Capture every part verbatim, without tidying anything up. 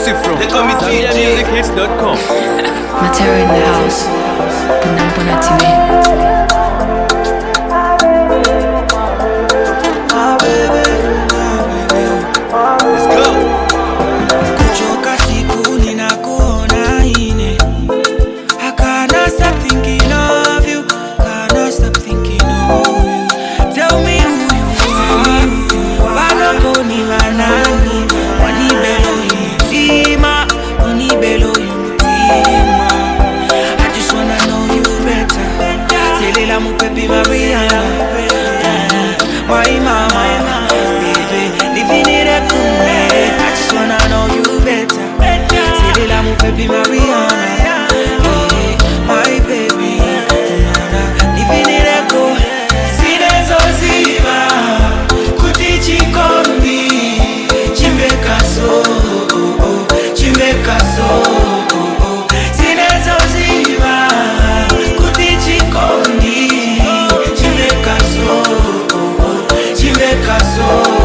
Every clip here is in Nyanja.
Exclusive from Zambia Music Hits dot com. Matera in the house. Bunambona T V. Baby Mariana, hey, my baby, living in a go. Sinezo ziva, kutichi kombi, chimbeka so, chimbeka so. Sinezo ziva, kutichi kombi, chimbeka so, chimbeka so.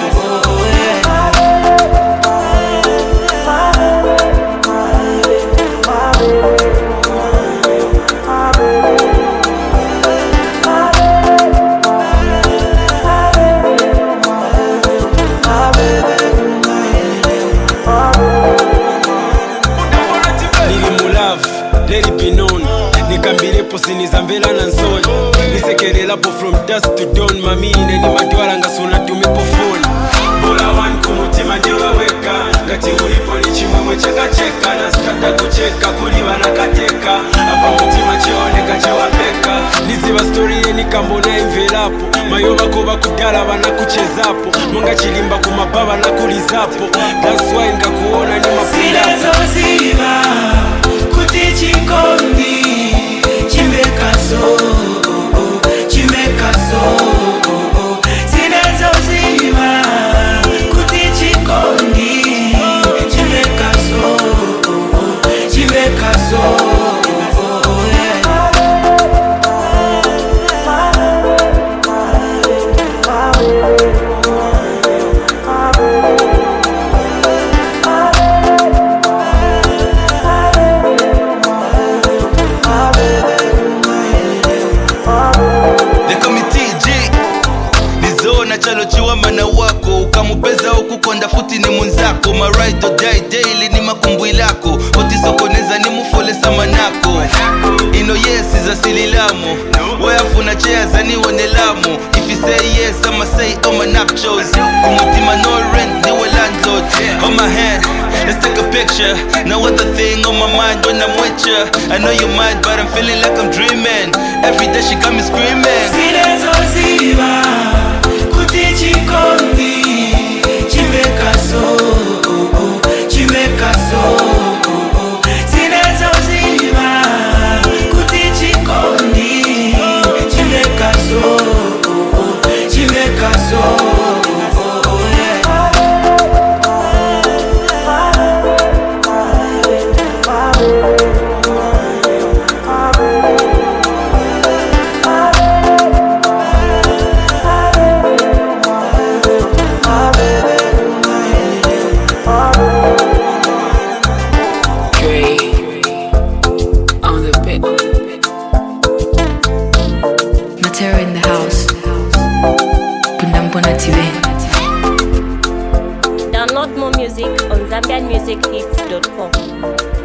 Nikambilepo sinizamvela na nsoni nisekelelapo from dusk to dawn mamine ni madwala ngasuna tumipo phone bola wan kumutima ndiwa weka ngati ulipo ni chimwemwe cheka cheka na skata kucheka kuliwa na kateka hapa mutima chioneka chewapeka niziva story yeni kambona imvelapo mayoba koba kudala wana kuchezapo munga chilimba kumababa na kulizapo that's why ngakuona ni mafundapo Sinezoziva kutichi kombi chimbeka so, chimbeka so. Sinezoziva kutichi kombi chimbeka so, chimbeka so. Chalochiwa mana wako ukamupeza ukukonda futi ni munzako ma ride or die daily ni makumbwi lako otisokoneza ni mufolesa manako ino yes is asililamo wayafuna chea zani wonelamo if you say yes I'ma say oh my napchos kumutima no rent ni we landlord on my head let's take a picture no other thing on my mind when I'm with ya I know you're mad but I'm feeling like I'm dreaming every day she got me screaming Sinezoziva kutichi kombi chimbeka so, chimbeka so. Sinezoziva kutichi kombi chimbeka so, chimbeka so. Matera in the house. Bunambona T V. Download more music on Zambian Music Hits dot com.